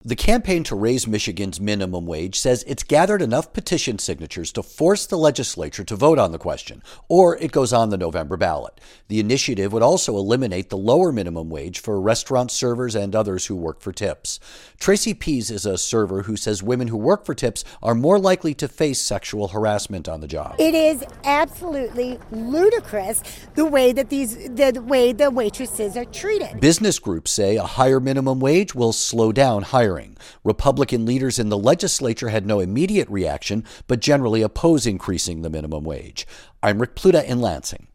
The campaign to raise Michigan's minimum wage says it's gathered enough petition signatures to force the legislature to vote on the question, or it goes on the November ballot. The initiative would also eliminate the lower minimum wage for restaurant servers and others who work for tips. Tracy Pease is a server who says women who work for tips are more likely to face sexual harassment on the job. It is absolutely ludicrous the way that the waitresses are treated. Business groups say a higher minimum wage will slow down hiring. Republican leaders in the legislature had no immediate reaction, but generally oppose increasing the minimum wage. I'm Rick Pluta in Lansing.